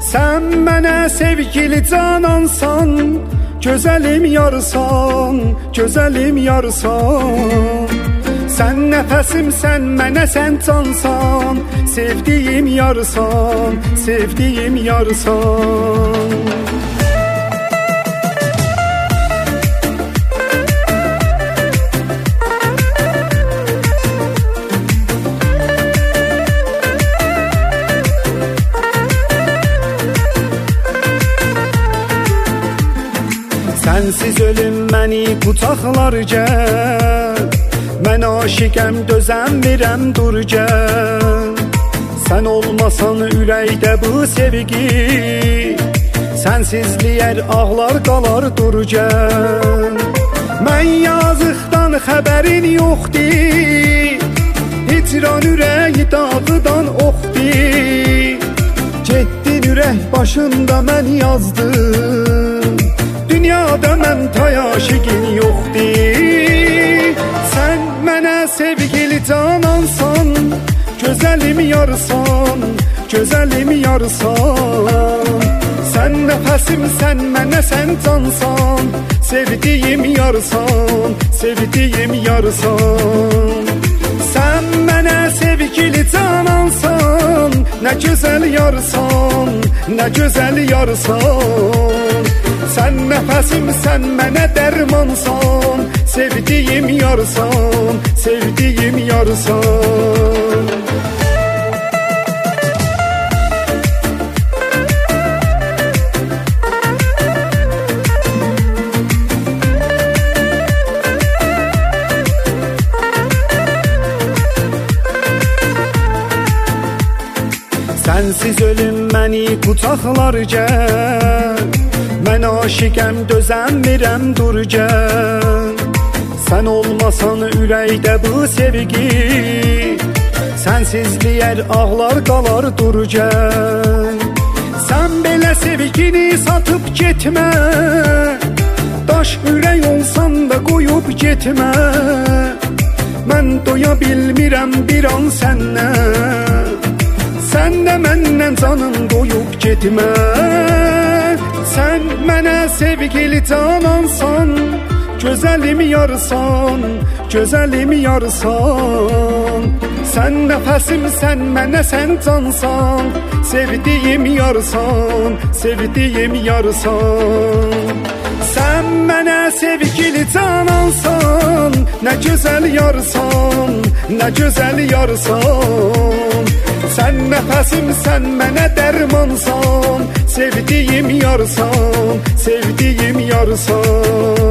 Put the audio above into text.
Sən mənə sevgili canansan, gözəlim yarsan, gözəlim yarsan. Sən nəfəsim, sən mənə sən cansan, sevdiyim yarsan, sevdiyim yarsan. Sənsiz ölüm məni qucaqlar gəl, mən aşiqəm dözəmirəm dur gəl. Sən olmasan ürəkdə bu sevgi, sənsizliyər ağlar qalar dur gəl. Mən yazıqdan xəbərin yoxdur, hicran ürəyi dağıdan oxdur. Getdin ürək başında mən yazdım, dünyada mən tayaşiqin yoxdur. Sən mənə sevgili canansan, gözəlim yarsan, gözəlim yarsan. Sən nəfəsim, sən mənə sən cansan, sevdiyim yarsan, sevdiyim yarsan. Sən mənə sevgili canansan, nə gözəl yarsan, nə gözəl yarsan. Sən nəfəsim, sən mənə dərmansan, sevdiyim yarsan, sevdiyim yarsan. Sənsiz ölüm məni qucaqlar gəl, mən aşiqəm dözəmirəm dur gəl. Sən olmasan ürəkdə bu sevgi, sənsizliyər ağlar qalar dur gəl. Sən belə sevgini satıb getmə, daş ürək olsan da qoyub getmə. Mən doya bilmirəm bir an səndən, sən də məndən canım doyub getmə. Sən mənə sevgili canansan, gözəlim yarsan, gözəlim yarsan. Sən nəfəsim, sən mənə sən cansan, sevdiyim yarsan, sevdiyim yarsan. Sən mənə sevgili canansan, nə gözəl yarsan, nə gözəl yarsan. Sən nəfəsim, sən mənə dərmansan, sevdiyim yarsan, sevdiyim yarsan.